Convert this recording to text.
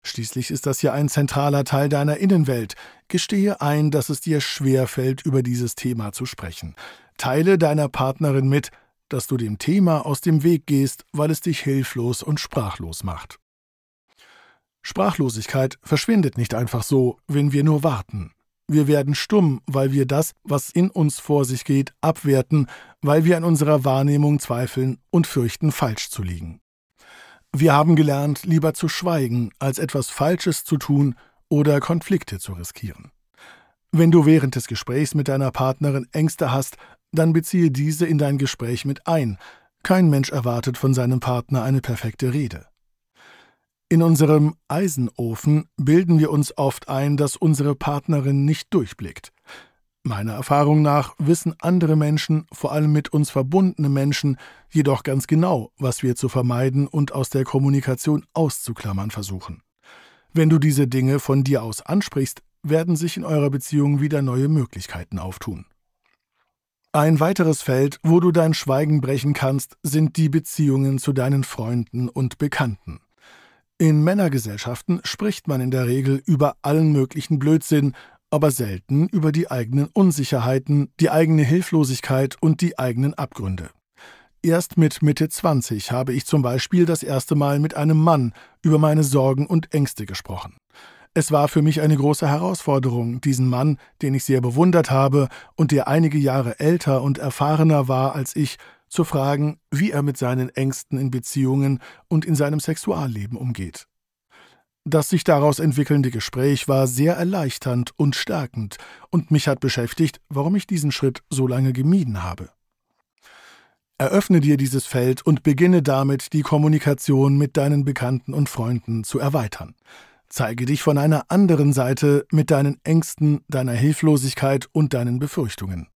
Schließlich ist das ja ein zentraler Teil deiner Innenwelt. Gestehe ein, dass es dir schwerfällt, über dieses Thema zu sprechen. Teile deiner Partnerin mit, dass du dem Thema aus dem Weg gehst, weil es dich hilflos und sprachlos macht. Sprachlosigkeit verschwindet nicht einfach so, wenn wir nur warten. Wir werden stumm, weil wir das, was in uns vor sich geht, abwerten, weil wir an unserer Wahrnehmung zweifeln und fürchten, falsch zu liegen. Wir haben gelernt, lieber zu schweigen, als etwas Falsches zu tun oder Konflikte zu riskieren. Wenn du während des Gesprächs mit deiner Partnerin Ängste hast, dann beziehe diese in dein Gespräch mit ein. Kein Mensch erwartet von seinem Partner eine perfekte Rede. In unserem Eisenofen bilden wir uns oft ein, dass unsere Partnerin nicht durchblickt. Meiner Erfahrung nach wissen andere Menschen, vor allem mit uns verbundene Menschen, jedoch ganz genau, was wir zu vermeiden und aus der Kommunikation auszuklammern versuchen. Wenn du diese Dinge von dir aus ansprichst, werden sich in eurer Beziehung wieder neue Möglichkeiten auftun. Ein weiteres Feld, wo du dein Schweigen brechen kannst, sind die Beziehungen zu deinen Freunden und Bekannten. In Männergesellschaften spricht man in der Regel über allen möglichen Blödsinn, aber selten über die eigenen Unsicherheiten, die eigene Hilflosigkeit und die eigenen Abgründe. Erst mit Mitte 20 habe ich zum Beispiel das erste Mal mit einem Mann über meine Sorgen und Ängste gesprochen. Es war für mich eine große Herausforderung, diesen Mann, den ich sehr bewundert habe und der einige Jahre älter und erfahrener war als ich, zu fragen, wie er mit seinen Ängsten in Beziehungen und in seinem Sexualleben umgeht. Das sich daraus entwickelnde Gespräch war sehr erleichternd und stärkend und mich hat beschäftigt, warum ich diesen Schritt so lange gemieden habe. Eröffne dir dieses Feld und beginne damit, die Kommunikation mit deinen Bekannten und Freunden zu erweitern. Zeige dich von einer anderen Seite mit deinen Ängsten, deiner Hilflosigkeit und deinen Befürchtungen.